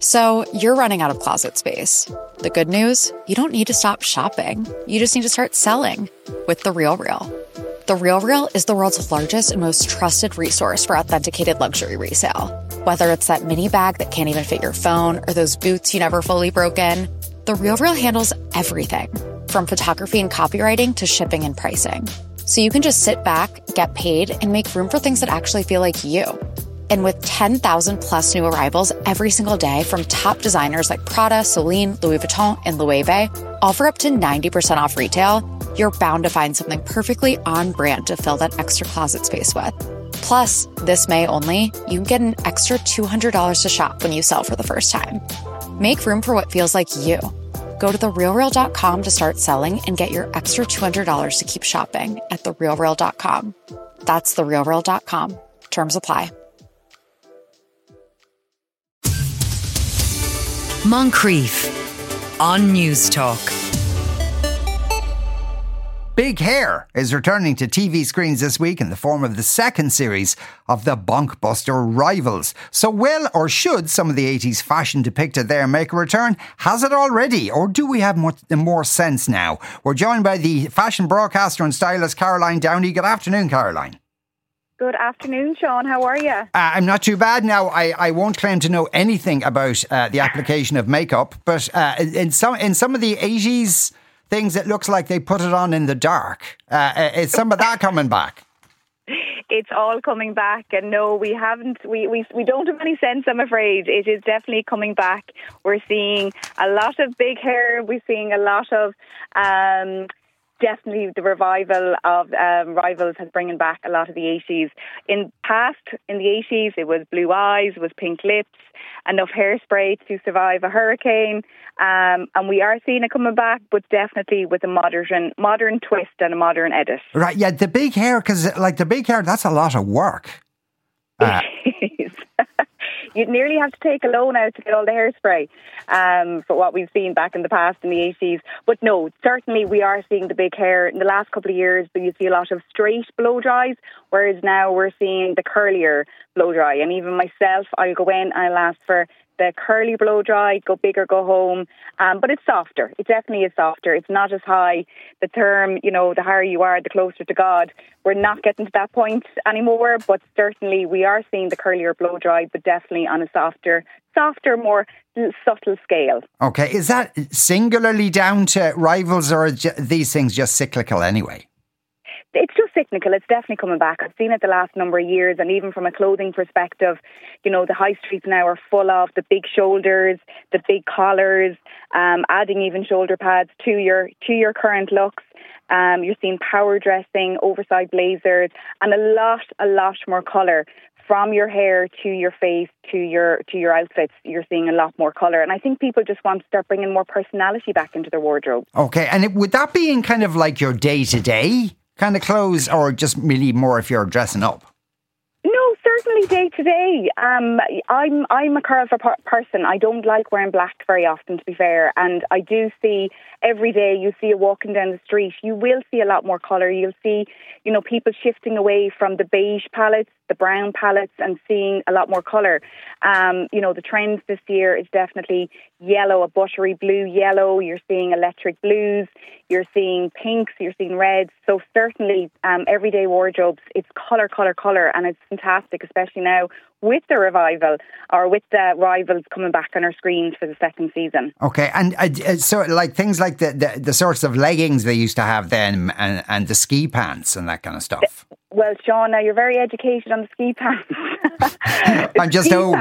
So you're running out of closet space. The good news? You don't need to stop shopping. You just need to start selling with The RealReal. The RealReal is the world's largest and most trusted resource for authenticated luxury resale. Whether it's that mini bag that can't even fit your phone or those boots you never fully broke in, The RealReal handles everything from photography and copywriting to shipping and pricing. So you can just sit back, get paid, and make room for things that actually feel like you. And with 10,000 plus new arrivals every single day from top designers like Prada, Celine, Louis Vuitton, and Loewe, all for up to 90% off retail, you're bound to find something perfectly on brand to fill that extra closet space with. Plus, this May only, you can get an extra $200 to shop when you sell for the first time. Make room for what feels like you. Go to therealreal.com to start selling and get your extra $200 to keep shopping at therealreal.com. That's therealreal.com. Terms apply. Moncrief on News Talk. Big Hair is returning to TV screens this week in the form of the second series of the Bonkbuster Rivals. So will or should some of the 80s fashion depicted there make a return? Has it already? Or do we have more sense now? We're joined by the fashion broadcaster and stylist Caroline Downey. Good afternoon, Caroline. Good afternoon, Sean. How are you? I'm not too bad now. I won't claim to know anything about the application of makeup, but in some of the 80s things, it looks like they put it on in the dark. Is some of that coming back? It's all coming back, and no, we haven't. We don't have any sense, I'm afraid. It is definitely coming back. We're seeing a lot of big hair. We're seeing a lot of. Definitely the revival of Rivals has bringing back a lot of the 80s. In the 80s, it was blue eyes, it was pink lips, enough hairspray to survive a hurricane. And we are seeing it coming back, but definitely with a modern twist and a modern edit. Right, yeah, the big hair, because like the big hair, that's a lot of work. It is. You'd nearly have to take a loan out to get all the hairspray for what we've seen back in the past in the 80s. But no, certainly we are seeing the big hair. In the last couple of years, but you see a lot of straight blow dries, whereas now we're seeing the curlier blow dry. And even myself, I'll go in and I'll ask for the curly blow dry, go big or go home. But it's softer. It definitely is softer. It's not as high. The term, the higher you are, the closer to God. We're not getting to that point anymore, but certainly we are seeing the curlier blow dry, but definitely on a softer, more subtle scale. Okay. Is that singularly down to Rivals, or are these things just cyclical anyway? It's just cyclical. It's definitely coming back. I've seen it the last number of years, and even from a clothing perspective, the high streets now are full of the big shoulders, the big collars, adding even shoulder pads to your current looks. You're seeing power dressing, oversized blazers, and a lot more colour. From your hair to your face to your outfits, you're seeing a lot more colour. And I think people just want to start bringing more personality back into their wardrobe. Okay, and would that be in kind of like your day-to-day kind of clothes, or just really more if you're dressing up? No, certainly day to day. I'm a colourful person. I don't like wearing black very often, to be fair. And I do see every day, you see you walking down the street, you will see a lot more colour. You'll see, people shifting away from the beige palettes, the brown palettes, and seeing a lot more colour. The trends this year is definitely yellow, a buttery blue yellow. You're seeing electric blues. You're seeing pinks. You're seeing reds. So certainly, everyday wardrobes, it's colour, and it's fantastic, especially now with the revival, or with the Rivals coming back on our screens for the second season. Okay, and so like things like the sorts of leggings they used to have then, and the ski pants and that kind of stuff. Well, Sean, now you're very educated on the ski pants. I'm just old.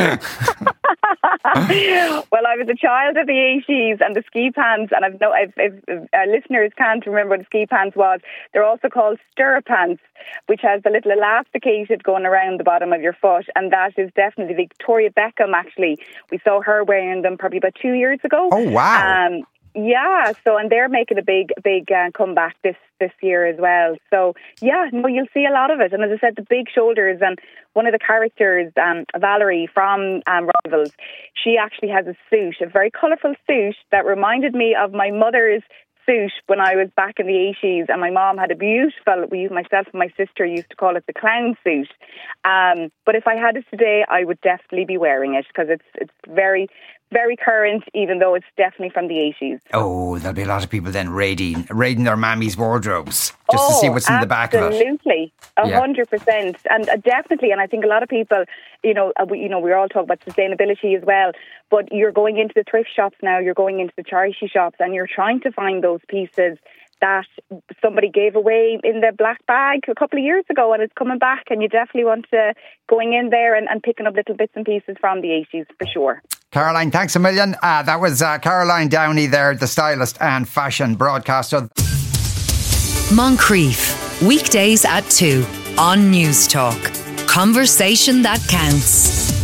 Well, I was a child of the 80s, and the ski pants, and if our listeners can't remember what the ski pants was, they're also called stirrup pants, which has the little elasticated going around the bottom of your foot, and that is definitely Victoria Beckham, actually. We saw her wearing them probably about 2 years ago. Oh, wow. Yeah, and they're making a big comeback this year as well. So, you'll see a lot of it. And as I said, the big shoulders, and one of the characters, Valerie from Rivals, she actually has a suit, a very colourful suit that reminded me of my mother's suit when I was back in the 80s, and my mom had a beautiful, myself and my sister used to call it the clown suit. But if I had it today, I would definitely be wearing it because it's very, very current, even though it's definitely from the 80s. Oh, there'll be a lot of people then raiding their mammy's wardrobes just to see what's in the back of it. Absolutely, 100%, and definitely. And I think a lot of people, we're all talking about sustainability as well. But you're going into the thrift shops now, you're going into the charity shops, and you're trying to find those pieces that somebody gave away in the black bag a couple of years ago, and it's coming back. And you definitely want to going in there and picking up little bits and pieces from the 80s for sure. Caroline, thanks a million. That was Caroline Downey there, the stylist and fashion broadcaster. Moncrief, weekdays at 2 on News Talk. Conversation that counts.